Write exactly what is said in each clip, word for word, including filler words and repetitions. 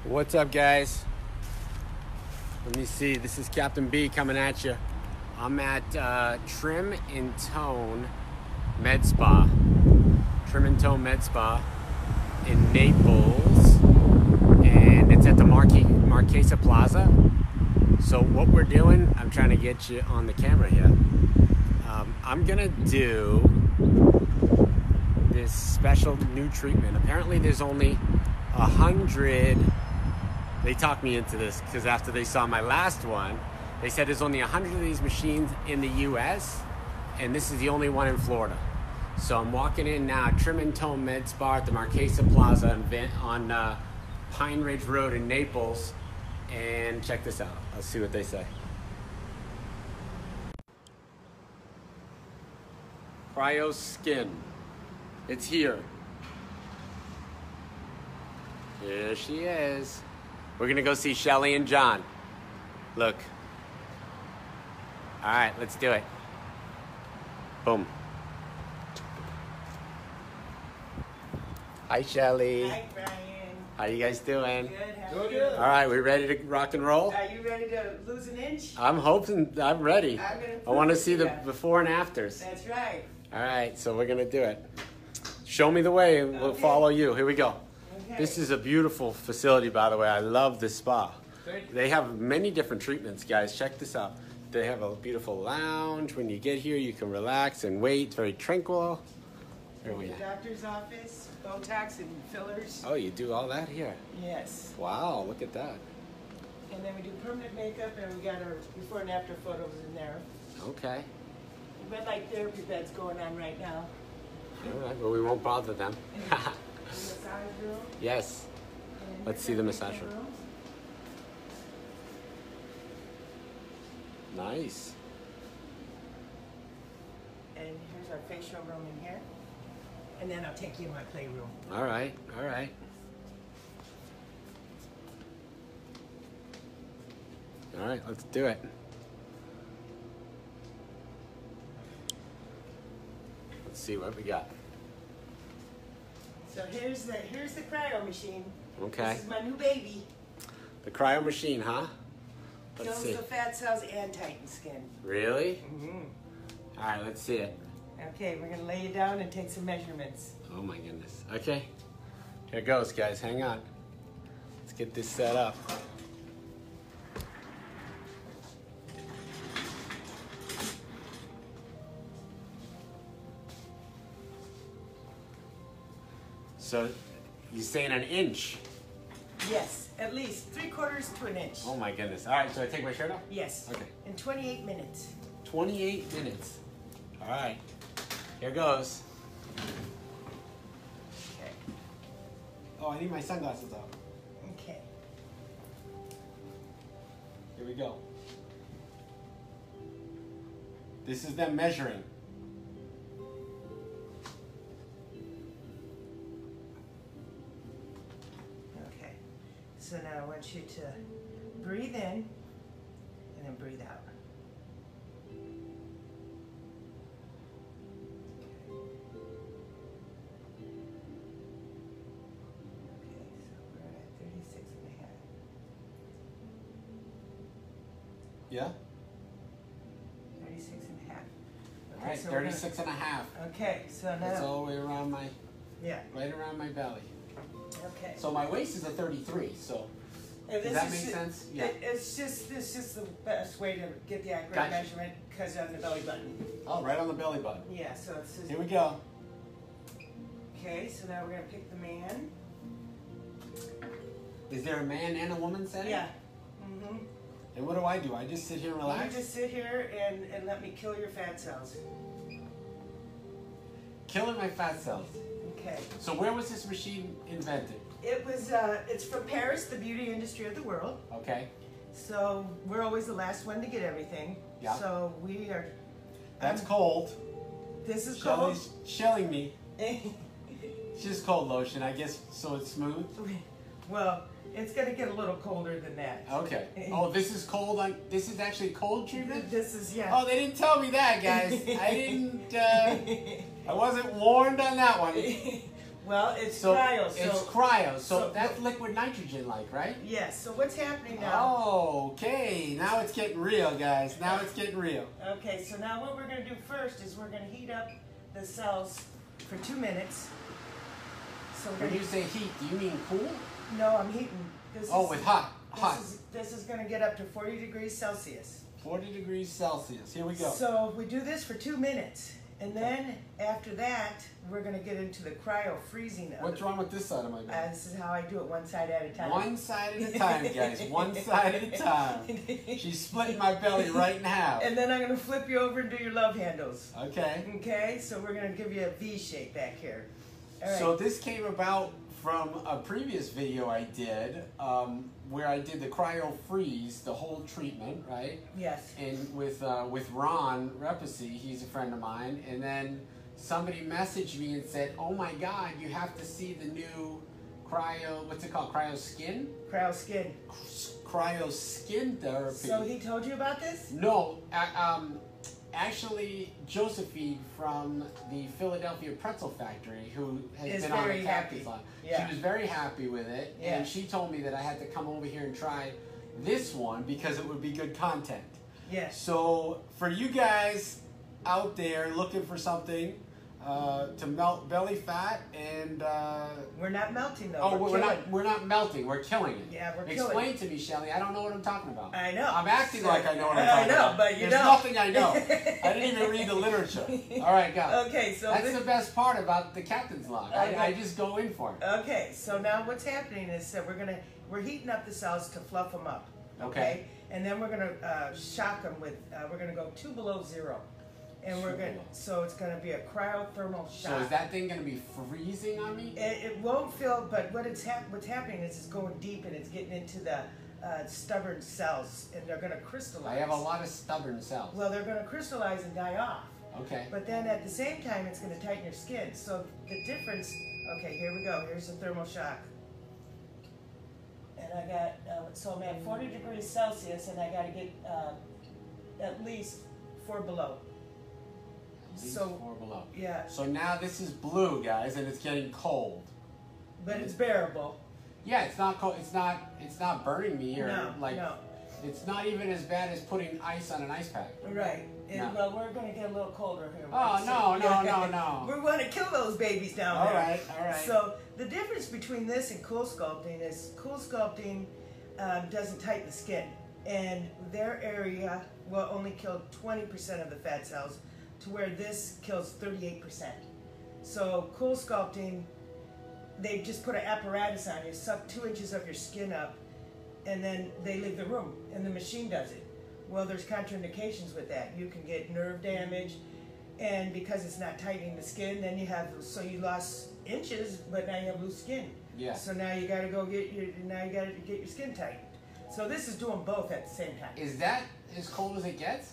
What's up, guys? Let me see. This is Captain B coming at you. I'm at uh, Trim and Tone Med Spa. Trim and Tone Med Spa in Naples, and it's at the Marque- Marquesa Plaza. So what we're doing, I'm trying to get you on the camera here. Um, I'm gonna do this special new treatment. Apparently, there's only a hundred. They talked me into this because after they saw my last one, they said there's only a hundred of these machines in the U S, and this is the only one in Florida. So I'm walking in now, Trim and Tone Med Spa at the Marquesa Plaza on uh, Pine Ridge Road in Naples. And check this out. Let's see what they say. Cryo Skin. It's here. Here she is. We're gonna go see Shelly and John. Look. All right, let's do it. Boom. Hi, Shelly. Hi, Brian. How you guys doing? Good. How Doing are you? good. All right, we ready to rock and roll? Are you ready to lose an inch? I'm hoping. I'm ready. I'm gonna I want to prove see it to the ya. before and afters. That's right. All right, so we're gonna do it. Show me the way, and we'll Okay. follow you. Here we go. Okay. This is a beautiful facility, by the way. I love this spa. They have many different treatments, guys. Check this out. They have a beautiful lounge. When you get here, you can relax and wait. Very tranquil. Here we The are. doctor's office, Botox and fillers. Oh, you do all that here? Yes. Wow, look at that. And then we do permanent makeup, and we got our before and after photos in there. Okay. Red light therapy beds going on right now. All right, well, we won't bother them. The massage room. Yes. and Let's here's see the our massage facial room. Nice. And here's our facial room in here. And then I'll take you in my playroom. All right, all right. All right, let's do it. Let's see what we got. So here's the here's the cryo machine. Okay. This is my new baby. The cryo machine, huh? Let's Kills see. the fat cells and tightens skin. Really? Mm-hmm. All right, let's see it. Okay, we're gonna lay you down and take some measurements. Oh my goodness. Okay. Here goes, guys. Hang on. Let's get this set up. So, you're saying an inch? Yes, at least three quarters to an inch. Oh my goodness. All right, so I take my shirt off? Yes. Okay. In twenty-eight minutes. twenty-eight minutes. All right. Here goes. Okay. Oh, I need my sunglasses off. Okay. Here we go. This is them measuring. Okay. So now I want you to breathe in and then breathe out. Okay, so we're at thirty-six and a half. Yeah? thirty-six and a half. All right, so we're gonna- thirty-six and a half. Okay, so That's now, all the way around my, yeah, right around my belly. okay. So my waist is a thirty-three, so And does this that is make ju- sense? Yeah. it- It's just, it's just the best way to get the accurate Gotcha. measurement because of the belly button. Oh, right on the belly button. Yeah, so it's just, Here we go. okay, so now we're gonna pick the man. Is there a man and a woman setting? Yeah. Mm-hmm. And what do I do? I just sit here and You relax? just sit here and, and let me kill your fat cells. Killing my fat cells. Okay. So where was this machine invented? It was, uh, it's from Paris, the beauty industry of the world. Okay. So we're always the last one to get everything. Yeah. So we are, That's um, cold. this is cold. Shelly's chilling me. It's just cold lotion, I guess, so it's smooth. Well, it's gonna get a little colder than that. Okay. Oh, this is cold. Like this is actually cold treatment. This is, yeah. Oh, they didn't tell me that, guys. I didn't. Uh, I wasn't warned on that one. Well, it's So cryo. So it's cryo. So, so- that's liquid nitrogen, like, right? yes. So what's happening now? Oh, okay. Now it's getting real, guys. Now it's getting real. Okay. So now what we're going to do first is we're going to heat up the cells for two minutes. So we're When going you to. say heat, do you mean cool? No, I'm heating. This Oh, is, with hot. This Hot. is this is going to get up to forty degrees Celsius. forty degrees Celsius. Here we go. So we do this for two minutes, and then after that, we're going to get into the cryo freezing. Of What's it. wrong with this side of my Uh, bed? this is how I do it, one side at a time. One side at a time, guys. One side at a time. She's splitting my belly right in half. And then I'm going to flip you over and do your love handles. Okay. Okay, so we're going to give you a V shape back here. All right. So this came about from a previous video I did, um, where I did the cryo freeze, the whole treatment, right? yes. And with uh, with Ron Repacy, he's a friend of mine, and then somebody messaged me and said, "Oh my God, you have to see the new cryo. What's it called? Cryo skin? Cryo skin. Cryo skin therapy." So he told you about this? No, uh, um, actually, Josephine from the Philadelphia Pretzel Factory, who has Is been on very the happy. Cactus line, Yeah. she was very happy with it, Yeah. and she told me that I had to come over here and try this one because it would be good content. Yes. So for you guys out there looking for something uh, to melt belly fat and uh, We're not melting though. oh, we're, we're killing. not we're not melting, we're killing it. Yeah, we're Explain killing to me, Shelly. I don't know what I'm talking about. I know. I'm acting So- like I know what I'm I talking know, about. but you There's don't. nothing I know. I didn't even read the literature. All right, go. Okay, so That's this, the best part about the captain's log. Okay. I, I just go in for it. okay, so now what's happening is that we're gonna we're heating up the cells to fluff them up. Okay. And then we're gonna uh, shock them with uh, we're gonna go two below zero, and we're Two gonna below. so it's gonna be a cryothermal shock. So is that thing going to be freezing on me? It, it won't feel, but what it's hap- what's happening is it's going deep and it's getting into the uh, stubborn cells, and they're going to crystallize. I have a lot of stubborn cells. Well, they're going to crystallize and die off. Okay. But then at the same time, it's going to tighten your skin. So the difference. Okay, here we go. Here's the thermal shock. And I got uh, so I'm at forty degrees Celsius, and I got to get uh, at least four below. At least So four below. yeah, So now this is blue, guys, and it's getting cold. but it's bearable. Yeah, it's not cold. It's not. It's not burning me or No, like. no. It's not even as bad as putting ice on an ice pack. Right. And, No. well, we're going to get a little colder here. Oh, right? no, no, yeah. no, no. We want to kill those babies down All there. right, all right. So the difference between this and cool sculpting is cool sculpting um, doesn't tighten the skin, and their area will only kill twenty percent of the fat cells, to where this kills thirty-eight percent. So cool sculpting, they just put an apparatus on you, suck two inches of your skin up, and then they leave the room, and the machine does it. Well, there's contraindications with that. You can get nerve damage, and because it's not tightening the skin, then you have, so you lost inches, but now you have loose skin. Yeah. So now you got to go get your, now you got to get your skin tightened. So this is doing both at the same time. Is that as cold as it gets?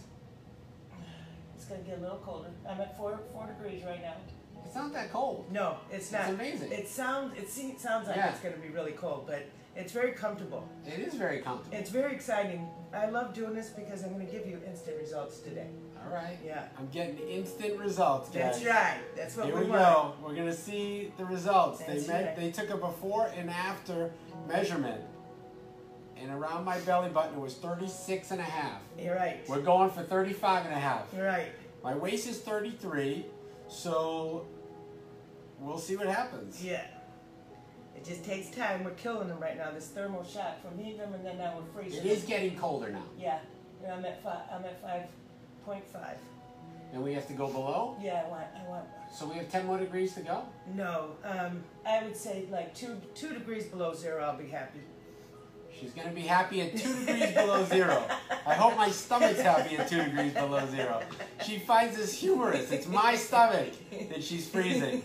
It's gonna get a little colder. I'm at four four degrees right now. It's not that cold. No, it's not. It's amazing. It sounds it seems sounds like Yeah. it's gonna be really cold, but it's very comfortable. It is very comfortable. It's very exciting. I love doing this because I'm gonna give you instant results today. All right. Yeah. I'm getting instant results, guys. That's right. That's what Here we, we want. go. We're gonna see the results. That's they met, right. They took a before and after measurement, and around my belly button it was thirty-six and a half. You're right. We're going for thirty-five and a half. You're right. My waist is thirty-three, so we'll see what happens. Yeah. It just takes time. We're killing them right now. This thermal shock from heating them, and then now we're freezing. It is getting colder now. Yeah. And I'm at five. I'm at five point five. And we have to go below, Yeah. I want. I want. so we have ten more degrees to go. No. Um. I would say like two two degrees below zero. I'll be happy. She's gonna be happy at two degrees below zero. I hope my stomach's happy at two degrees below zero. She finds this humorous. It's my stomach that she's freezing.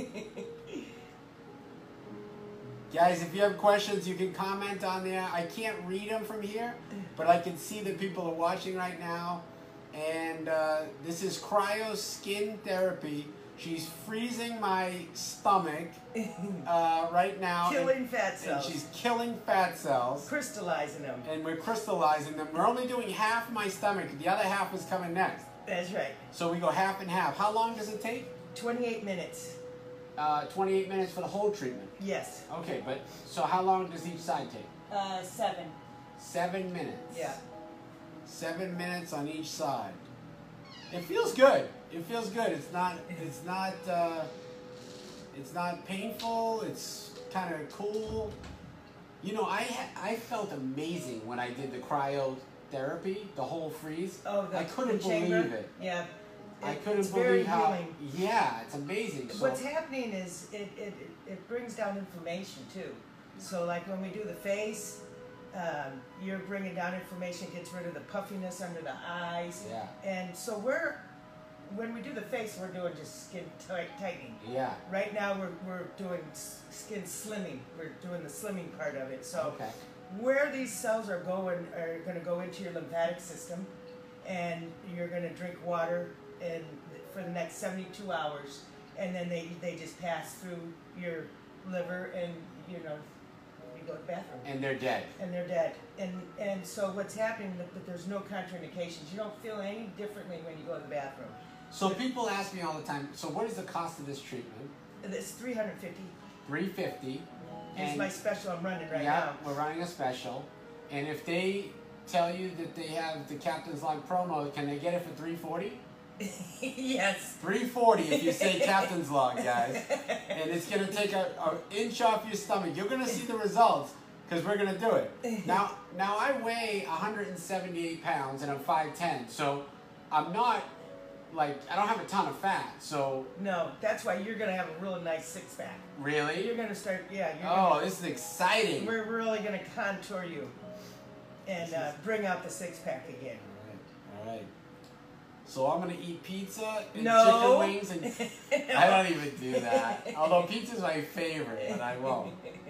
Guys, if you have questions, you can comment on there. I can't read them from here, but I can see that people are watching right now. And uh, this is cryo skin therapy. She's freezing my stomach uh, right now. Killing fat and, cells. and she's killing fat cells. Crystallizing them. And we're crystallizing them. We're only doing half my stomach. The other half is coming next. That's right. So we go half and half. How long does it take? twenty-eight minutes. uh, twenty-eight minutes for the whole treatment. Yes. Okay, but so how long does each side take? Uh, seven. Seven minutes. Yeah. Seven minutes on each side. It feels good. It feels good. It's not. It's not. Uh, it's not painful. It's kind of cool. You know, I ha- I felt amazing when I did the cryotherapy, the whole freeze. Oh, the, I couldn't the chamber? believe it. Yeah. I It- couldn't it's believe very how. healing. Yeah, it's amazing. So, What's happening is it, it, it, it brings down inflammation too. So like when we do the face, um, you're bringing down inflammation, gets rid of the puffiness under the eyes. Yeah. And so we're, when we do the face, we're doing just skin tight, tightening. Yeah. Right now we're, we're doing s- skin slimming. We're doing the slimming part of it. So Okay. where these cells are going are going to go into your lymphatic system, and you're going to drink water and for the next seventy-two hours, and then they they just pass through your liver, and you know you go to the bathroom And they're dead. and they're dead. And and so what's happening? But there's no contraindications. You don't feel any differently when you go to the bathroom. So people ask me all the time. So what is the cost of this treatment? It's three hundred fifty. Three fifty. It's my special I'm running right yeah, we're running a special. And if they tell you that they have the Captain's Log promo, can they get it for three forty? now. Yes. three forty if you say Captain's Log, guys. And it's gonna take a, a inch off your stomach. You're gonna see the results because we're gonna do it. Now, now I weigh one hundred seventy-eight pounds and I'm five ten, so I'm not like I don't have a ton of fat. So No, that's why you're gonna have a real nice six pack. really, You're gonna start, yeah. You're oh, gonna, this is exciting. we're really gonna contour you and uh, bring out the six pack again. All right, all right. So I'm gonna eat pizza and No. chicken wings, and I don't even do that. Although pizza's my favorite, but I won't.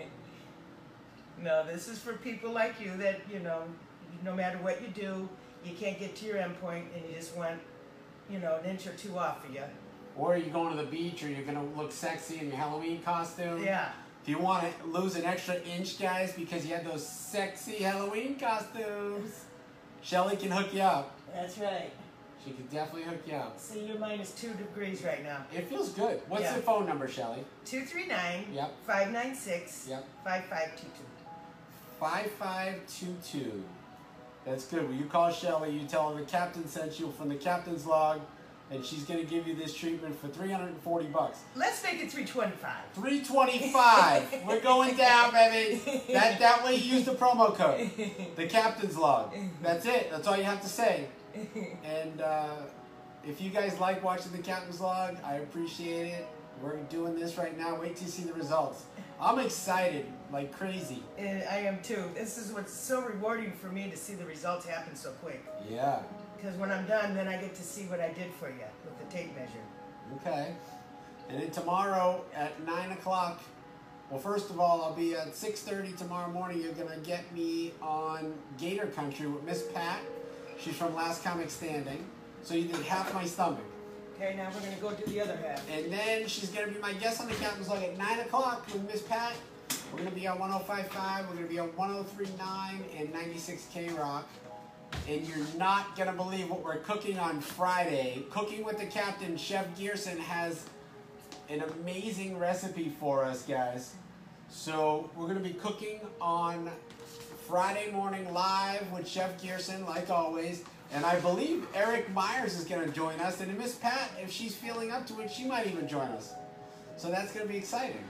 No, this is for people like you that you know, no matter what you do, you can't get to your end point, and you just want, you know, an inch or two off of you. Or you're going to the beach, or you're gonna look sexy in your Halloween costume. Yeah. If you want to lose an extra inch, guys, because you had those sexy Halloween costumes, Shelly can hook you up. That's right. She can definitely hook you up. See, you're minus two degrees right now. It feels good. What's Yeah. the phone number, Shelly? Two three nine. Yep. Five nine six. Yep. Five five two two. five five two two. That's good. When you call Shelly, you tell her the captain sent you from the Captain's Log, and she's going to give you this treatment for three hundred forty bucks. Let's make it three twenty five. three twenty-five. We're going down, baby. That that way you use the promo code. The Captain's Log. That's it. That's all you have to say. And uh, if you guys like watching the Captain's Log, I appreciate it. We're doing this right now. Wait till you see the results. I'm excited like crazy. And I am too. This is what's so rewarding for me to see the results happen so quick. Yeah. Because when I'm done, then I get to see what I did for you with the tape measure. Okay. And then tomorrow at nine o'clock, well, first of all, I'll be at six thirty tomorrow morning. You're going to get me on Gator Country with Miss Pat. She's from Last Comic Standing. So you did half my stomach. Okay, now we're going to go do the other half. And then she's going to be my guest on the Captain's Log at nine o'clock with Miss Pat. We're going to be on one oh five point five. We're going to be on one oh three point nine and ninety-six K Rock. And you're not going to believe what we're cooking on Friday. Cooking with the Captain, Chef Gearson has an amazing recipe for us, guys. So we're going to be cooking on Friday morning live with Chef Gearson, like always. And I believe Eric Myers is going to join us. And Miss Pat, if she's feeling up to it, she might even join us. So that's going to be exciting.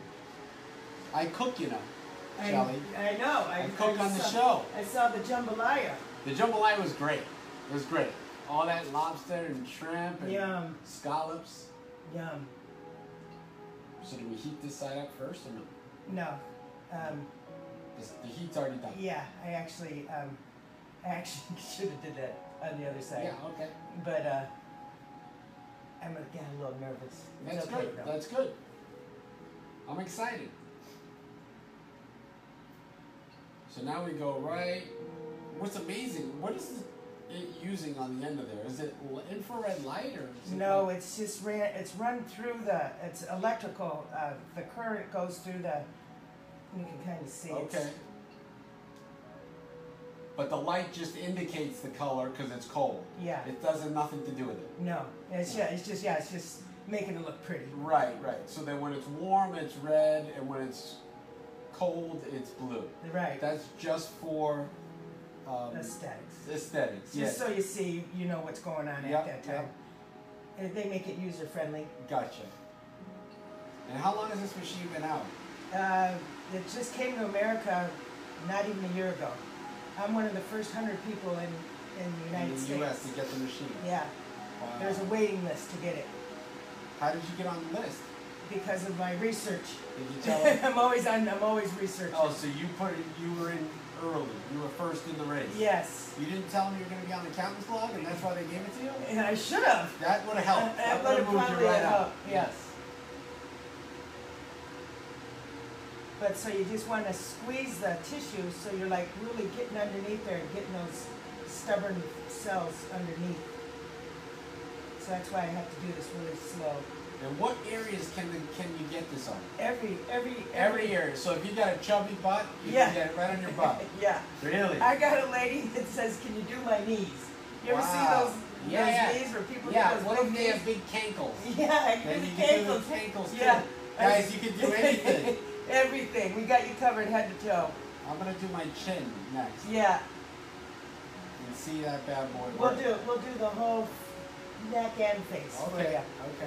I cook, you know, I, Shelly. I know. I, I cook on the saw, show. I saw the jambalaya. The jambalaya was great. It was great. All that lobster and shrimp and Yum. scallops. Yum. So do we heat this side up first or no? No. Um, This, the heat's already done. yeah, I actually, um, I actually should have did that on the other side. Yeah, okay. But uh, I'm gonna get a little nervous. It's That's okay, good. though. That's good. I'm excited. So now we go right. What's amazing? What is it using on the end of there? Is it l- infrared light or? Is it No, like- it's just ran. It's run through the. It's electrical. Uh, the current goes through the. You can kind of see. Okay. It's, But the light just indicates the color because it's cold. yeah. It doesn't nothing to do with it. No. It's yeah. It's just yeah. It's just making it look pretty. Right, right. So then when it's warm, it's red, and when it's cold, it's blue. Right. That's just for um, Aesthetics. aesthetics. Just Yes. so you see, you know what's going on Yep, at that time. And they make it user friendly. Gotcha. And how long has this machine been out? Uh, it just came to America not even a year ago. I'm one of the first hundred people in, in the United in the States. U S to get the machine. Yeah. Wow. There's a waiting list to get it How did you get on the list? because of my research. Did you tell them? I'm always on. I'm always researching. Oh, so you put it, you were in early. You were first in the race. Yes. You didn't tell them you were going to be on the accountant's blog, and that's why they gave it to you? And I should have. That would have helped. That That would would have have moved you probably right up. helped. Yes. But so you just want to squeeze the tissue so you're like really getting underneath there and getting those stubborn cells underneath. So that's why I have to do this really slow. And what areas can the, can you get this on? Every, every, Every area. So if you got a chubby butt, you Yeah. can get it right on your butt. Yeah. Really? I got a lady that says, "Can you do my knees?" You ever Wow. see those, Yeah, those yeah. knees where people Yeah, get those what big if they knees? have big cankles? Yeah, I can Then do you the can do cankles. the cankles too. Yeah. Guys, you can do anything. Everything. We got you covered head to toe. I'm going to do my chin next. Yeah. And see that bad boy We'll work. do we'll do the whole neck and face for Okay, you. okay.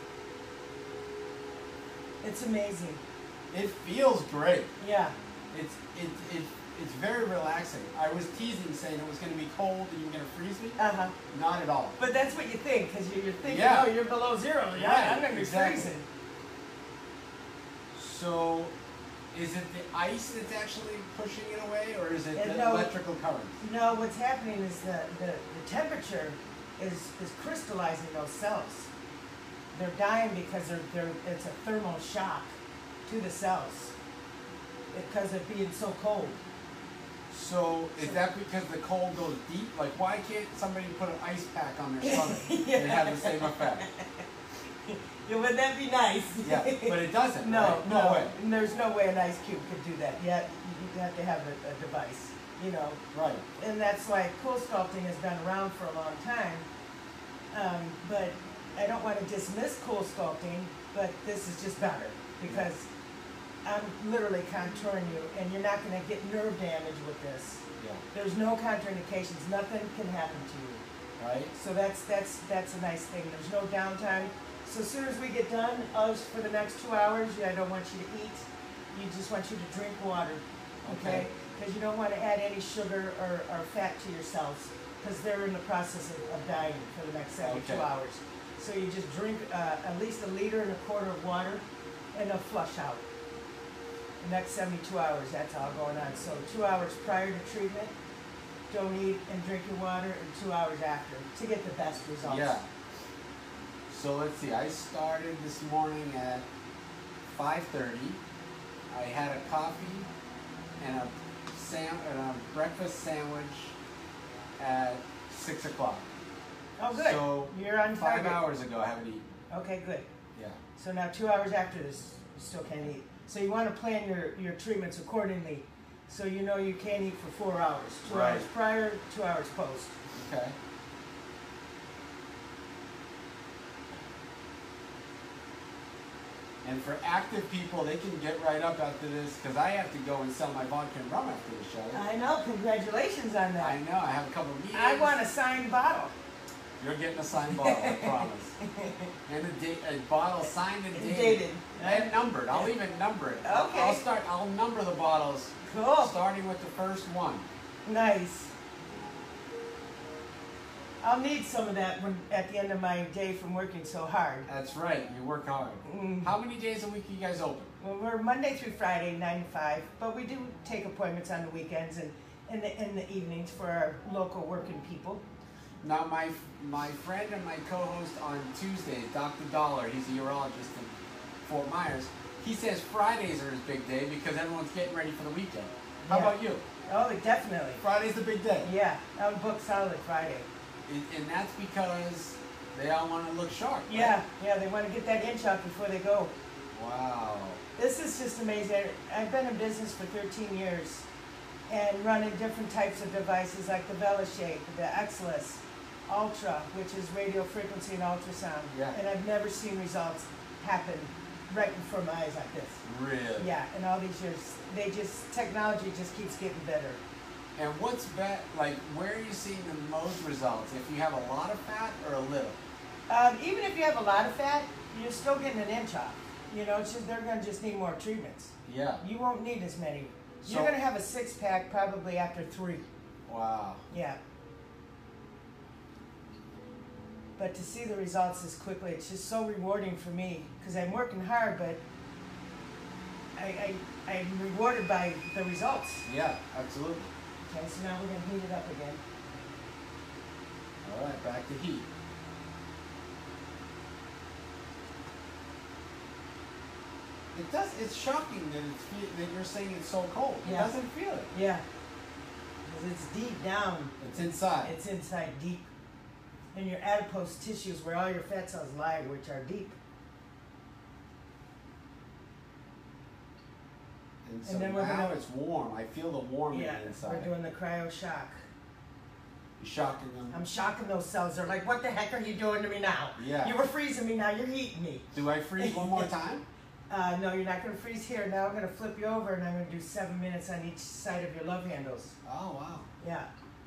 It's amazing. It feels great. Yeah. It's it, it it's very relaxing. I was teasing saying it was going to be cold and you were going to freeze me. Uh huh. Not at all. But that's what you think because you're, you're thinking, Yeah. oh, you're below zero. Yeah, Right, I'm gonna be exactly. freezing. So, is it the ice that's actually pushing it away, or is it Uh, the no. electrical current? No, what's happening is the, the, the temperature is is crystallizing those cells. They're dying because they're, they're, it's a thermal shock to the cells because of being so cold. So, is that because the cold goes deep? Like, why can't somebody put an ice pack on their stomach Yeah. and have the same effect? Yeah, wouldn't that be nice? Yeah, but it doesn't. No, right? no, way. And there's no way an ice cube could do that. Yet you have to have a, a device, you know. Right. And that's why cool sculpting has been around for a long time. Um, but I don't want to dismiss cool sculpting, but this is just better because I'm literally contouring you, and you're not going to get nerve damage with this. Yeah. There's no contraindications. Nothing can happen to you. Right. So that's that's that's a nice thing. There's no downtime. So as soon as we get done, us for the next two hours, yeah, I don't want you to eat. You just want you to drink water, okay? Okay. Because you don't want to add any sugar or, or fat to your cells because they're in the process of, of dying for the next seventy-two Okay. hours. So you just drink uh, at least a liter and a quarter of water and a flush out. The next seventy-two hours, that's all going on. So two hours prior to treatment, don't eat and drink your water, and two hours after to get the best results. Yeah. So let's see. I started this morning at five thirty. I had a coffee and a sam and a breakfast sandwich at six o'clock. Oh, good. So You're on five target. hours ago, I haven't eaten. Okay, good. Yeah. So now two hours after this, you still can't eat. So you want to plan your, your treatments accordingly. So you know you can't eat for four hours. Two Right. hours prior, two hours post. Okay. And for active people, they can get right up after this because I have to go and sell my vodka and rum after the show. I know. Congratulations on that. I know. I have a couple of meetings. I want a signed bottle. You're getting a signed bottle, I promise. And a, date, a bottle signed and dated. Dated. And numbered. I'll even number it. I'll- Okay. I'll start. I'll number the bottles, Cool. starting with the first one. Nice. I'll need some of that when at the end of my day from working so hard. That's right. You work hard. Mm. How many days a week are you guys open? Well, we're Monday through Friday, nine to five, but we do take appointments on the weekends and in the, in the evenings for our local working people. Now, my my friend and my co-host on Tuesdays, Doctor Dollar, he's a urologist in Fort Myers. He says Fridays are his big day because everyone's getting ready for the weekend. How Yeah. about you? Oh, definitely. Friday's the big day. Yeah, I'm booked solid Friday. And, and that's because they all want to look sharp. right? Yeah, yeah, they want to get that inch out before they go. Wow. This is just amazing. I've been in business for thirteen years and running different types of devices like the VeloShape, the Exless, ultra, which is radio frequency and ultrasound. Yeah. And I've never seen results happen right before my eyes like this. Really? Yeah, in all these years, they just, technology just keeps getting better. And what's bet like where are you seeing the most results? If you have a lot of fat or a little? Um, even if you have a lot of fat, you're still getting an inch off. You know, it's just, they're going to just need more treatments. Yeah. You won't need as many. So, you're going to have a six pack probably after three. Wow. Yeah. But to see the results this quickly, it's just so rewarding for me because I'm working hard, but I, I, I'm rewarded by the results. Yeah, absolutely. Okay, so now we're going to heat it up again. All right, back to heat. It does. It's shocking that it's fe- that you're saying it's so cold. It Yeah. doesn't feel it. Yeah. Because it's deep down. It's inside. It's inside deep. In your adipose tissues where all your fat cells lie, which are deep. and so and then we're now gonna- it's warm. I feel the warm Yeah, in the inside. we're doing the cryo shock. You're shocking them. I'm shocking those cells. They're like, what the heck are you doing to me now? Yeah. You were freezing me, now you're heating me. Do I freeze one more time? Uh, no, you're not going to freeze here. Now I'm going to flip you over and I'm going to do seven minutes on each side of your love handles. Oh wow. Yeah.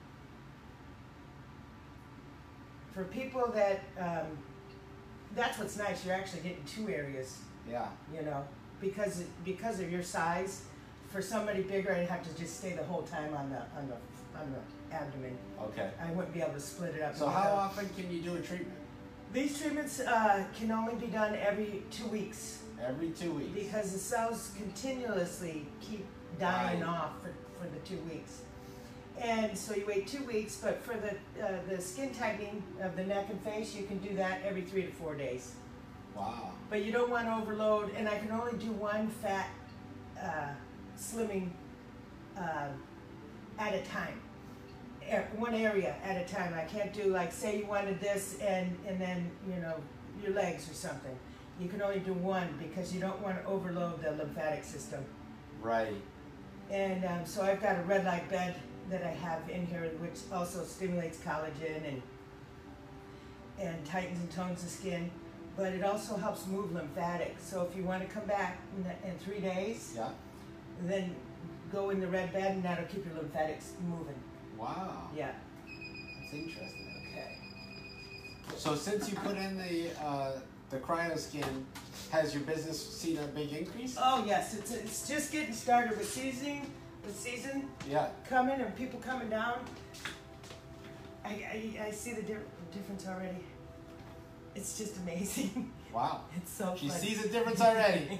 For people that, um, that's what's nice. You're actually getting two areas, Yeah. you know, because because of your size. For somebody bigger, I'd have to just stay the whole time on the on the on the abdomen. Okay. I wouldn't be able to split it up. So how often can you do a treatment? These treatments uh, can only be done every two weeks. Every two weeks. Because the cells continuously keep dying Right. off for, for the two weeks. And so you wait two weeks, but for the, uh, the skin tightening of the neck and face, you can do that every three to four days. Wow. But you don't want to overload, and I can only do one fat uh, slimming uh, at a time. A- One area at a time. I can't do, like, say you wanted this and, and then, you know, your legs or something. You can only do one because you don't want to overload the lymphatic system. Right. And um, so I've got a red light bed that I have in here, which also stimulates collagen and and tightens and tones the skin. But it also helps move lymphatic. So if you want to come back in, the, in three days, Yeah. then go in the red bed and that'll keep your lymphatics moving. Wow. Yeah. That's interesting. Okay. So since you put in the uh, the cryo skin, has your business seen a big increase? Oh yes, it's it's just getting started with seasoning, with season Yeah. coming and people coming down. I I, I see the di- difference already. It's just amazing. Wow. It's so She funny. sees a difference already.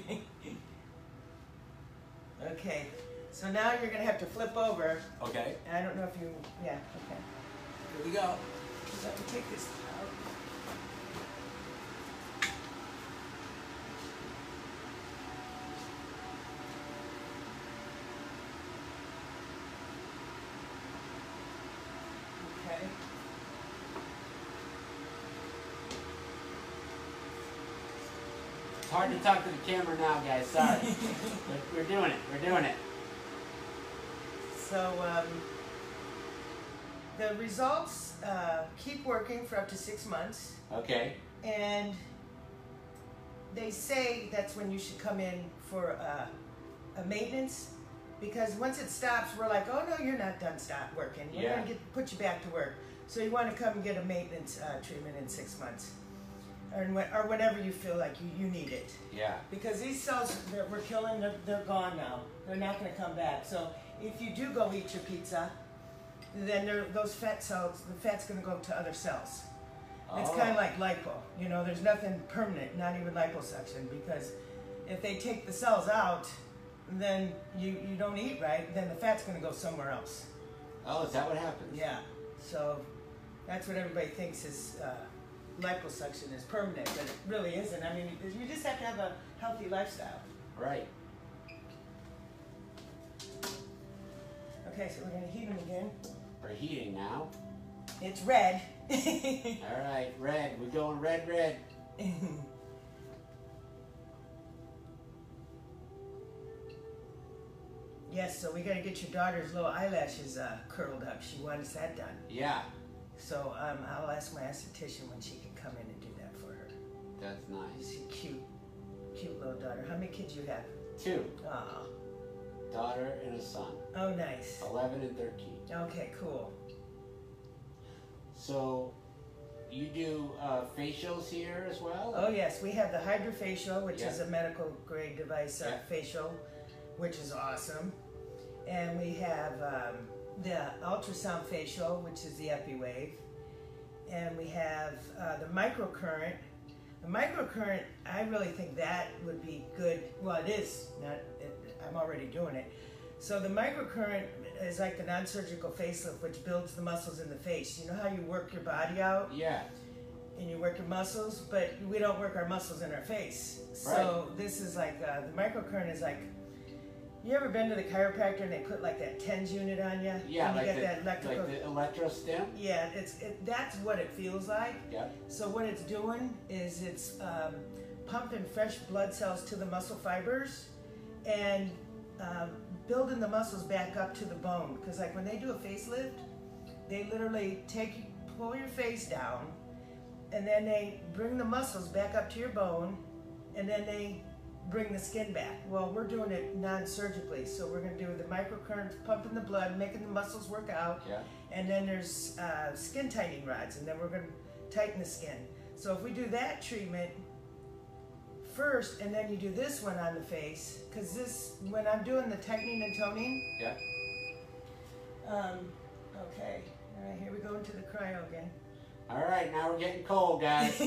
Okay, so now you're gonna have to flip over. Okay. And I don't know if you, yeah, okay. Here we go. So let me take this out. Okay. It's hard to talk to the camera now, guys. Sorry. we're, we're doing it. We're doing it. So um, the results uh, keep working for up to six months, Okay. and they say that's when you should come in for uh, a maintenance, because once it stops, we're like, oh no, you're not done. Stop working. We're Yeah. gonna get put you back to work. So you want to come and get a maintenance uh, treatment in six months, or in, wh- or whenever you feel like you, you need it. Yeah. Because these cells that we're killing, they're, they're gone now. They're not going to come back. So if you do go eat your pizza, then they're- those fat cells, the fat's going to go to other cells. It's Oh. kind of like lipo. You know, there's nothing permanent, not even liposuction, because if they take the cells out, then you, you don't eat right, then the fat's going to go somewhere else. Oh, is that what happens? Yeah. So that's what everybody thinks is uh, liposuction is permanent, but it really isn't. I mean, you just have to have a healthy lifestyle. Right. Okay, so we're going to heat them again. We're heating now. It's red. All right, red. We're going red, red. Yes, so we got to get your daughter's little eyelashes uh, curled up. She wants that done. Yeah. So um, I'll ask my esthetician when she can come in and do that for her. That's nice. She's a cute, cute little daughter. How many kids you have? Two. Aw. Daughter and a son. Oh, nice. eleven and thirteen. Okay, cool. So, you do uh, facials here as well? Oh yes, we have the Hydrofacial, which Yeah. is a medical grade device uh, Yeah. facial, which is awesome. And we have um, the ultrasound facial, which is the EpiWave. And we have uh, the microcurrent. The microcurrent, I really think that would be good. Well, it is. Not. It, I'm already doing it. So the microcurrent is like the non-surgical facelift, which builds the muscles in the face. You know how you work your body out? Yeah. And you work your muscles, but we don't work our muscles in our face. So Right. this is like, uh, the microcurrent is like, you ever been to the chiropractor and they put like that TENS unit on you? Yeah, and you like get the, that electrical. like the electro stim? Yeah, it's it, that's what it feels like. Yeah. So what it's doing is it's um, pumping fresh blood cells to the muscle fibers and um, building the muscles back up to the bone. Because like when they do a facelift, they literally take pull your face down, and then they bring the muscles back up to your bone, and then they bring the skin back. Well, we're doing it non-surgically, so we're going to do the microcurrent, pumping the blood, making the muscles work out, Yeah. and then there's uh, skin tightening rods, and then we're going to tighten the skin. So if we do that treatment first, and then you do this one on the face, because this, when I'm doing the tightening and toning, Yeah. um, okay, all right, here we go into the cryo again. All right, now we're getting cold, guys.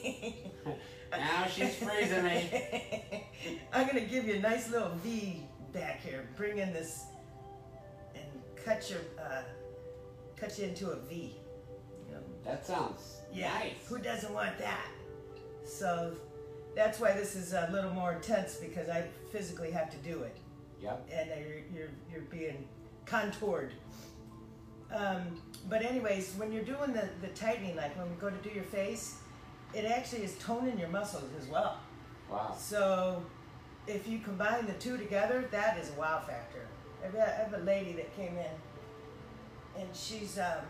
Now she's freezing me. I'm gonna give you a nice little V back here. Bring in this and cut your uh, cut you into a V. You know? That sounds Yeah. nice. Who doesn't want that? So that's why this is a little more intense, because I physically have to do it, Yep. and you're you're, you're being contoured. Um, but anyways, when you're doing the, the tightening, like when we go to do your face, it actually is toning your muscles as well. Wow. So if you combine the two together, that is a wow factor. I've got, I have a lady that came in, and she's um,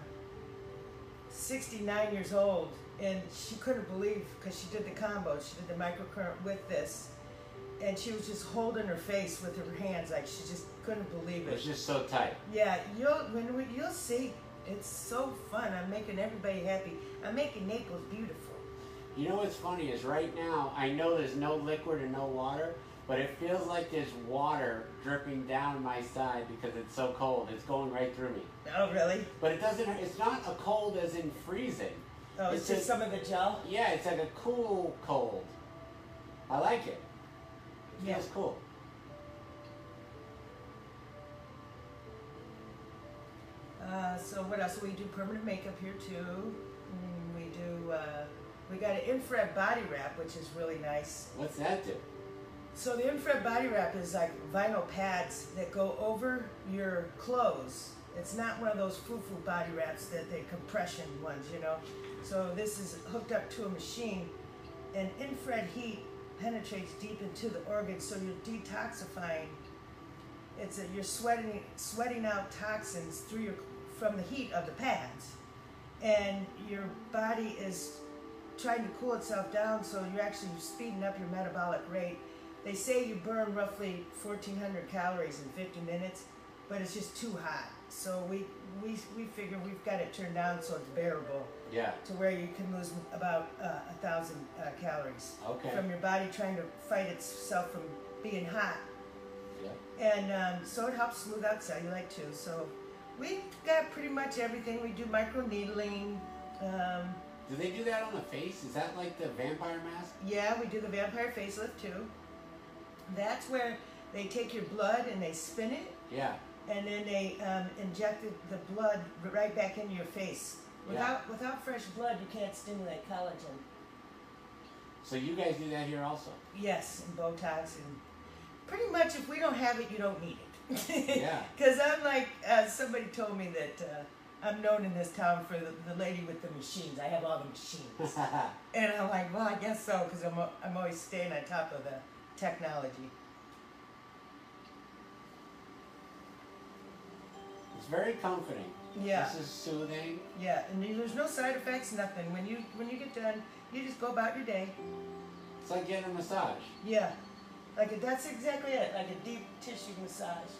sixty-nine years old, and she couldn't believe, because she did the combo, she did the microcurrent with this, and she was just holding her face with her hands, like she just couldn't believe It's it. just so tight. Yeah, you'll when we, you'll see. It's so fun. I'm making everybody happy. I'm making Naples beautiful. You know what's funny is right now, I know there's no liquid and no water, but it feels like there's water dripping down my side because it's so cold. It's going right through me. Oh, really? But it doesn't, it's not a cold as in freezing. Oh, it's, It's just a- some of the gel? Yeah, it's like a cool cold. I like it. It Yeah. feels cool. Uh, so what else? We do permanent makeup here too. Mm, we do, uh, we got an infrared body wrap, which is really nice. What's that do? So the infrared body wrap is like vinyl pads that go over your clothes. It's not one of those foo-foo body wraps that they compression ones, you know. So this is hooked up to a machine, and infrared heat penetrates deep into the organs, so you're detoxifying. It's a, you're sweating sweating out toxins through your from the heat of the pads, and your body is trying to cool itself down, so you're actually speeding up your metabolic rate. They say you burn roughly fourteen hundred calories in fifty minutes, but it's just too hot. So we we we figure we've got it turned down so it's bearable, Yeah. to where you can lose about uh, a thousand uh, calories Okay. from your body trying to fight itself from being hot. Yeah. And um, so it helps smooth out cellulite too. So we've got pretty much everything. We do micro needling. Um, Do they do that on the face? Is that like the vampire mask? yeah, we do the vampire facelift too. That's where they take your blood and they spin it, Yeah. and then they um, inject the, the blood right back into your face. Without without fresh blood, you can't stimulate collagen. So you guys do that here also? Yes, and Botox, and pretty much if we don't have it, you don't need it. Yeah. Because I'm like, uh, somebody told me that uh, I'm known in this town for the, the lady with the machines. I have all the machines. And I'm like, well, I guess so, because I'm, al- I'm always staying on top of the technology. It's very comforting. Yeah. This is soothing. Yeah, and there's no side effects, nothing. When you when you get done, you just go about your day. It's like getting a massage. Yeah, like a, that's exactly it, like a deep tissue massage.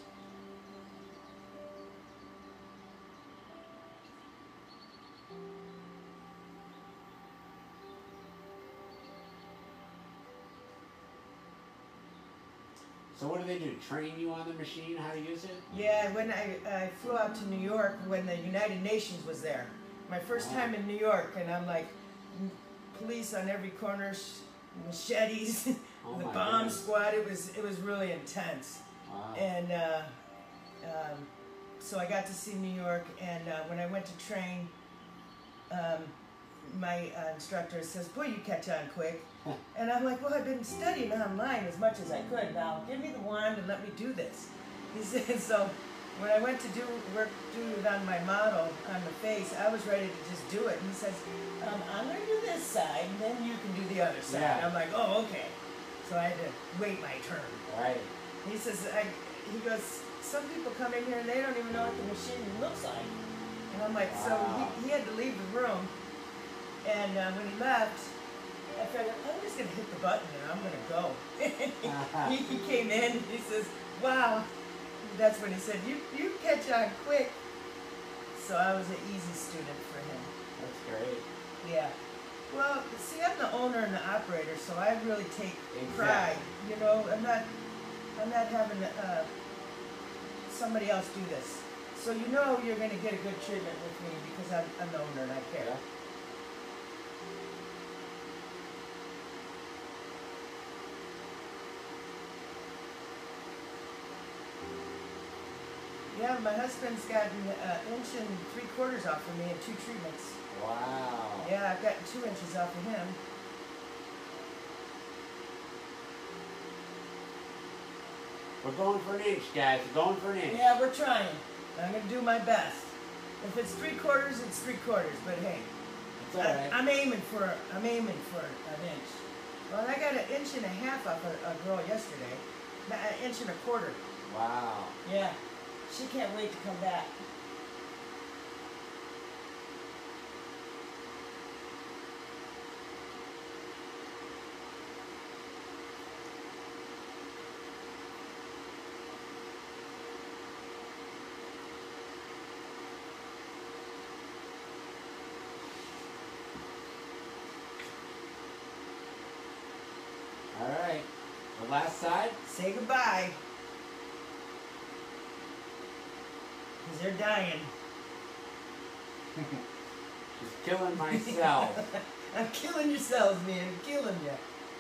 So what do they do? Train you on the machine how to use it? Yeah, when I, I flew out to New York when the United Nations was there. My first Wow. time in New York, and I'm like, m- police on every corner, sh- machetes, Oh the my bomb goodness. squad. It was it was really intense. Wow. And uh, um, so I got to see New York, and uh, when I went to train, um, my uh, instructor says, boy, you catch on quick. And I'm like, well, I've been studying online as much as I could. Now, give me the wand and let me do this. He said, so when I went to do work, do it on my model, on the face, I was ready to just do it. And he says, um, I'm going to do this side, and then you can do the other side. Yeah. I'm like, oh, okay. So I had to wait my turn. Right. He says, I, he goes, some people come in here and they don't even know what the machine looks like. And I'm like, Wow. so he, he had to leave the room. And uh, when he left, I figured, I'm just going to hit the button and I'm going to go. he, he came in and he says, wow. That's when he said, you, you catch on quick. So I was an easy student for him. That's great. Yeah. Well, see, I'm the owner and the operator, so I really take Exactly. pride. You know, I'm not, I'm not having uh, somebody else do this. So you know you're going to get a good treatment with me because I'm, I'm the owner and I care. Yeah. Yeah, my husband's gotten an uh, inch and three quarters off of me in two treatments. Wow. Yeah, I've gotten two inches off of him. We're going for an inch, guys. We're going for an inch. Yeah, we're trying. I'm going to do my best. If it's three quarters, it's three quarters. But hey, It's all right. I, I'm aiming for I'm aiming for an inch. Well, I got an inch and a half off a, a girl yesterday. An inch and a quarter. Wow. Yeah, she can't wait to come back. All right. The last side. Say goodbye. Because they're dying. Just killing myself. I'm killing yourselves, man. I'm killing you.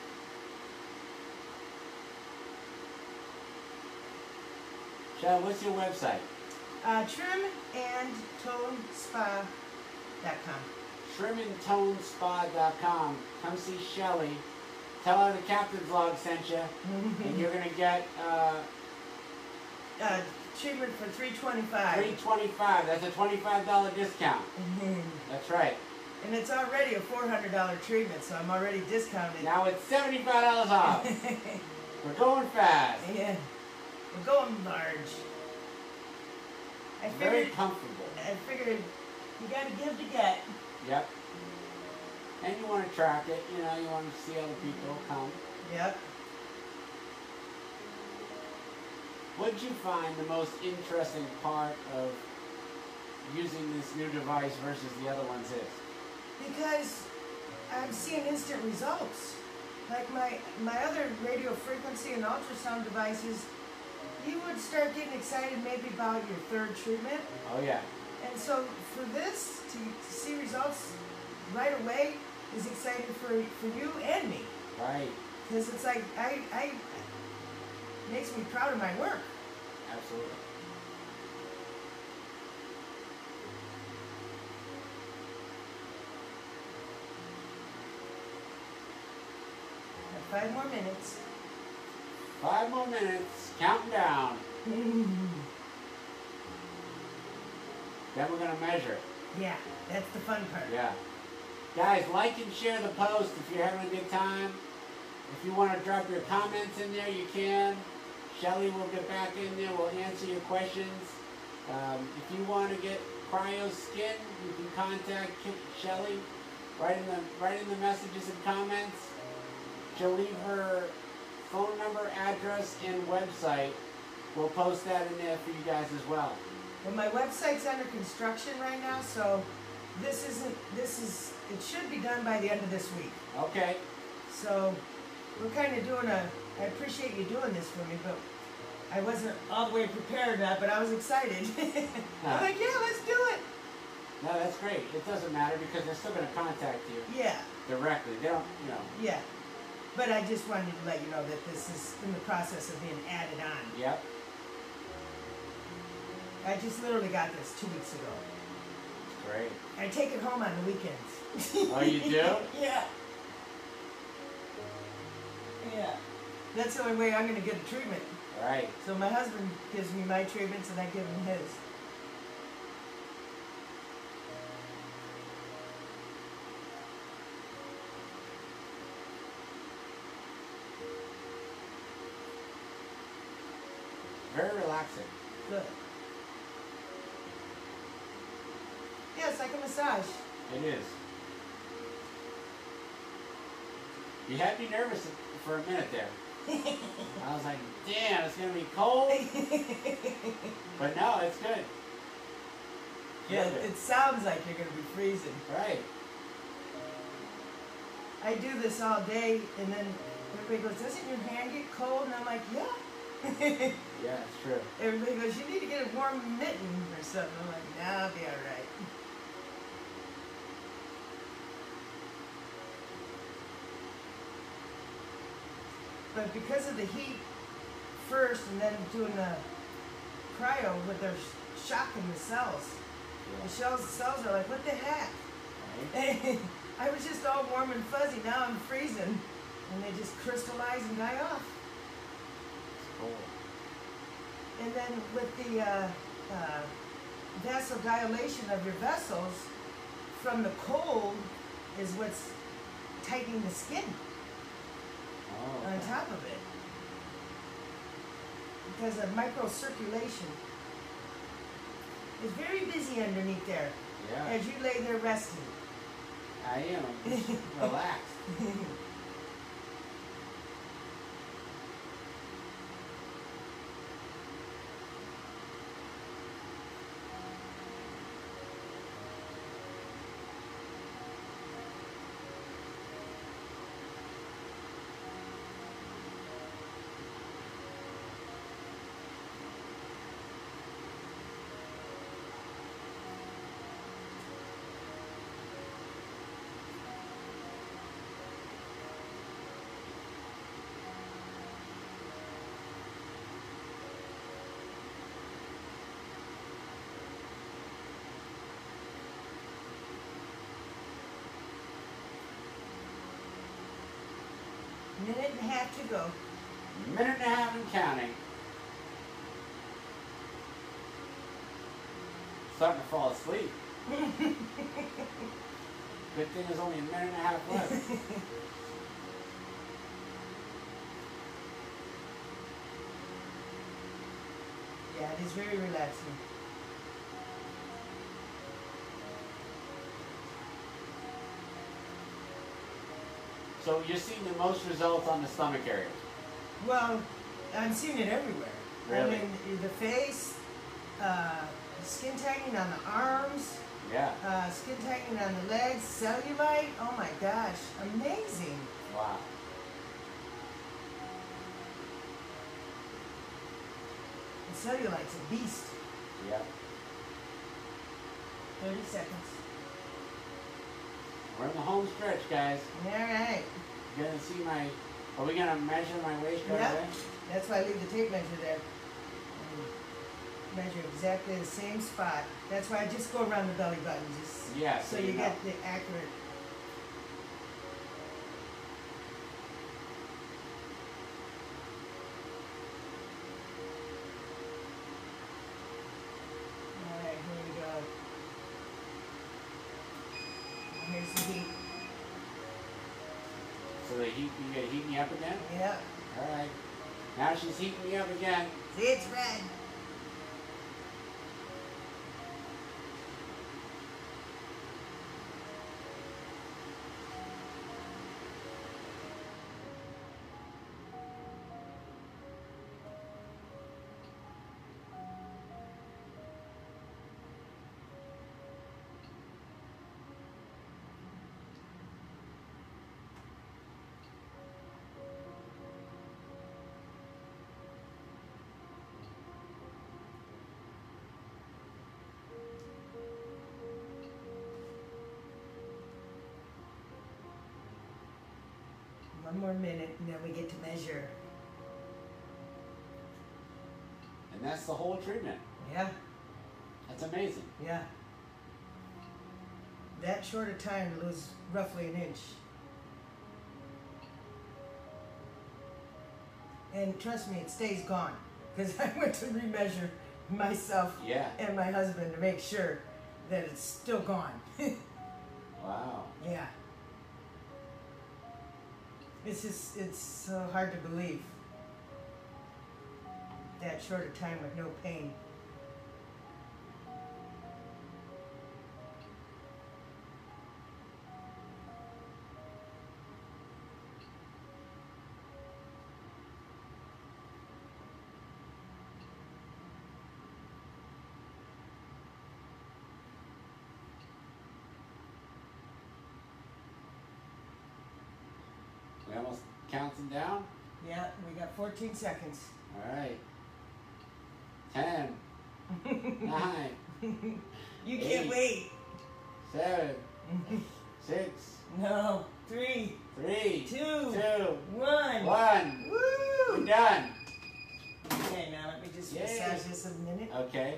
Shell, what's your website? Uh, trim and tone spa dot com. trim and tone spa dot com. Come see Shelly. Tell her the Captain's Log sent you, and you're gonna get uh, Uh, treatment for three twenty-five. three twenty-five. That's a twenty-five dollar discount. That's right. And it's already a four hundred dollar treatment, so I'm already discounted. Now it's seventy-five dollars off. We're going fast. Yeah, we're going large. I Very figured. comfortable. I figured you gotta give to get. Yep. And you want to track it. You know, you want to see other people come. Yep. What did you find the most interesting part of using this new device versus the other ones is? Because I'm seeing instant results. Like my my other radio frequency and ultrasound devices, you would start getting excited maybe about your third treatment. Oh yeah. And so for this, to, to see results right away is exciting for, for you and me. Right. Because it's like, I, I, makes me proud of my work. Absolutely. Got five more minutes. Five more minutes. Counting down. Then we're going to measure it. Yeah, that's the fun part. Yeah. Guys, like and share the post if you're having a good time. If you want to drop your comments in there, you can. Shelly will get back in there. We'll answer your questions. Um, if you want to get Cryo Skin, you can contact Shelly. Right in the right in the messages and comments. She'll leave her phone number, address, and website. We'll post that in there for you guys as well. Well, my website's under construction right now, so this isn't. This is. It should be done by the end of this week. Okay. So we're kind of doing a. I appreciate you doing this for me, but I wasn't all the way prepared now. But I was excited. I'm like, yeah, let's do it. No, that's great. It doesn't matter because they're still going to contact you. Yeah. Directly. They don't, you know. Yeah. But I just wanted to let you know that this is in the process of being added on. Yep. I just literally got this two weeks ago. Great. I take it home on the weekends. Oh, you do? Yeah. Yeah. That's the only way I'm going to get a treatment. Right. So my husband gives me my treatments and I give him his. Very relaxing. Good. Yeah, it's like a massage. It is. You had me nervous for a minute there. I was like, damn, it's going to be cold. But no, it's good. Yeah, it, it sounds like you're going to be freezing. Right. I do this all day, and then everybody goes, doesn't your hand get cold? And I'm like, yeah. Yeah, it's true. Everybody goes, you need to get a warm mitten or something. I'm like, nah, I'll be all right. But because of the heat first and then doing the cryo with their shocking the cells, yeah. the cells, the cells are like, what the heck? Right. I was just all warm and fuzzy. Now I'm freezing. And they just crystallize and die off. Cool. And then with the uh, uh, vasodilation of your vessels from the cold is what's tightening the skin oh, okay. on top of it. Because of microcirculation. It's very busy underneath there. Yeah. As you lay there resting. I am. Just relaxed. Minute and a half to go. Minute and a half and counting. Starting to fall asleep. Good thing there's only a minute and a half left. Yeah, it is very relaxing. So you're seeing the most results on the stomach area? Well, I'm seeing it everywhere. Really? I mean, the face, uh, skin tightening on the arms, yeah. uh, skin tightening on the legs, cellulite. Oh my gosh, amazing. Wow. The cellulite's a beast. Yep. thirty seconds. We're in the home stretch, guys. All right. You're gonna see my. Are we gonna measure my waist right Yep. away? That's why I leave the tape measure there. And measure exactly the same spot. That's why I just go around the belly button, just Yeah, so, so you you get know. the accurate. All right, here we go. Here's the heat. So the heat, you gonna heat me up again? Yep. All right. Now she's heating me up again. See, it's red. One more minute and then we get to measure. And that's the whole treatment. Yeah. That's amazing. Yeah. That short a time to lose roughly an inch. And trust me, it stays gone. Because I went to remeasure myself Yeah. and my husband to make sure that it's still gone. Wow. Yeah. It's just, it's so hard to believe. That short a time with no pain. We almost counting down? Yeah, we got fourteen seconds. All right. Ten. Nine. You can't Eight. wait. Seven. Six. No. Three. Three. Two. Two. One. One. Woo! We're done. Okay, now let me just Yay. massage this a minute. Okay.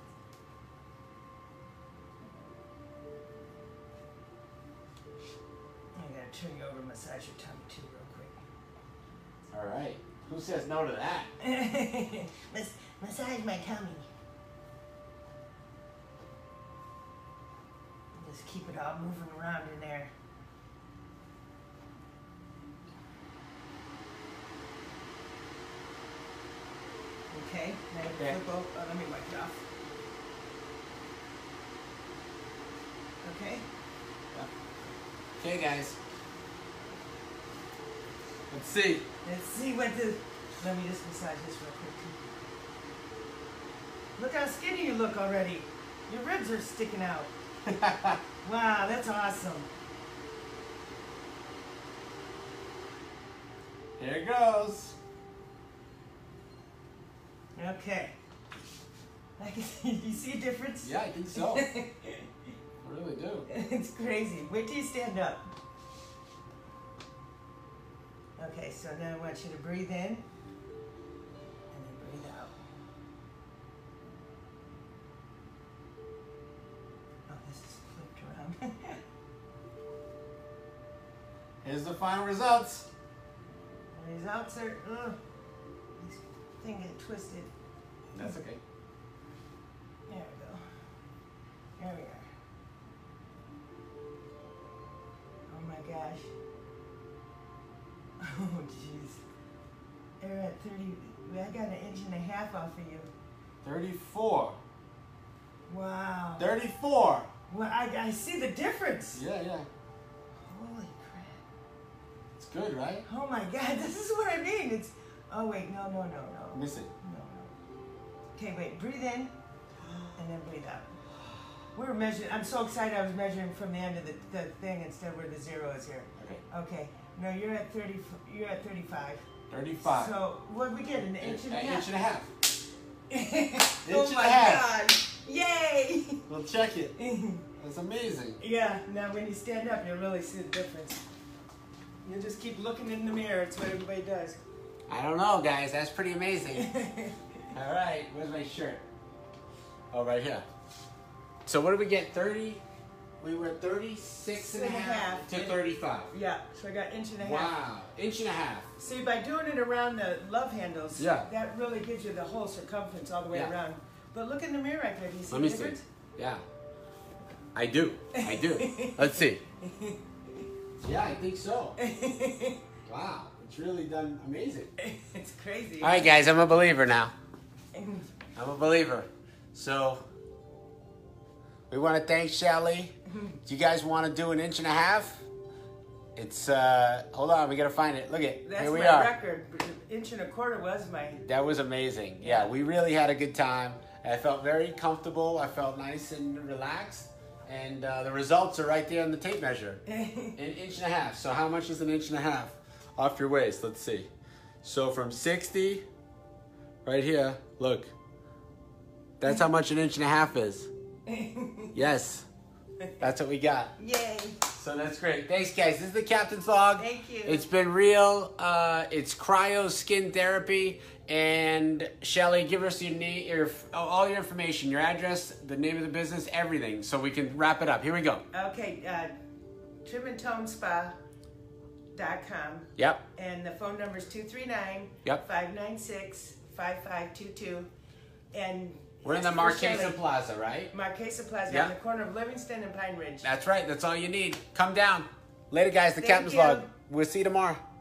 I gotta turn you over and massage your tummy too real quick. All right. Who says no to that? Mas- massage my tummy. Just keep it all moving around in there. Okay, now you Okay. flip over. Oh, let me wipe it off. Okay. Okay, guys. Let's see. Let's see what the. Let me just massage this real quick too. Look how skinny you look already. Your ribs are sticking out. Wow, that's awesome. Here it goes. Okay. I can see, you see a difference? Yeah, I think so. I really do. It's crazy. Wait till you stand up. Okay, so now I want you to breathe in and then breathe out. Oh, this is flipped around. Here's the final results. The results are, ugh, this thing got twisted. That's okay. There we go. There we are. Oh my gosh. Oh jeez. They're at thirty. I got an inch and a half off of you. thirty-four. Wow. thirty-four. Well, I, I see the difference. Yeah, yeah. Holy crap. It's good, right? Oh my God, this is what I mean. It's, oh wait, no, no, no, no. Miss it. No, no. Okay, wait, breathe in and then breathe out. We were measuring, I'm so excited I was measuring from the end of the, the thing instead of where the zero is here. Okay. Okay, no, you're at thirty, you're at thirty-five. thirty-five. So, what did we get, an inch and a An half? inch and a half. Oh Inch and my a half. God, yay! We'll check it. That's amazing. Yeah, now when you stand up, you'll really see the difference. You'll just keep looking in the mirror, it's what everybody does. I don't know, guys. That's pretty amazing. All right. Where's my shirt? Oh, right here. So what did we get? thirty? We were thirty-six and a half to thirty-five. Yeah, so I got inch and a half. Wow. Inch and a half. See, by doing it around the love handles, Yeah. that really gives you the whole circumference all the way Yeah. around. But look in the mirror right there. Do you see Let me the difference? see. Yeah. I do. I do. Let's see. Yeah, I think so. Wow. It's really done amazing. It's crazy. All right, guys. I'm a believer now. I'm a believer. So we want to thank Shelly. Do you guys want to do an inch and a half? It's, uh, hold on. We got to find it. Look it. That's Here we my are. record. Inch and a quarter was my... That was amazing. Yeah, Yeah. we really had a good time. I felt very comfortable. I felt nice and relaxed. And uh, the results are right there on the tape measure. An inch and a half. So how much is an inch and a half off your waist? Let's see. So from sixty, right here, look. That's how much an inch and a half is. Yes. That's what we got. Yay. So that's great. Thanks, guys. This is the Captain's Log. Thank you. It's been real. Uh, it's cryo skin therapy. And Shelly, give us your name, your all your information, your address, the name of the business, everything, so we can wrap it up. Here we go. Okay, uh, trim and tone spa dot com. Yep. And the phone number is two three nine, Yep. five nine six, five five two two. And We're in the ask for Marquesa Shelley. Plaza, right? Marquesa Plaza Yep. on the corner of Livingston and Pine Ridge. That's right. That's all you need. Come down. Later, guys. The Thank Captain's you. Log. We'll see you tomorrow.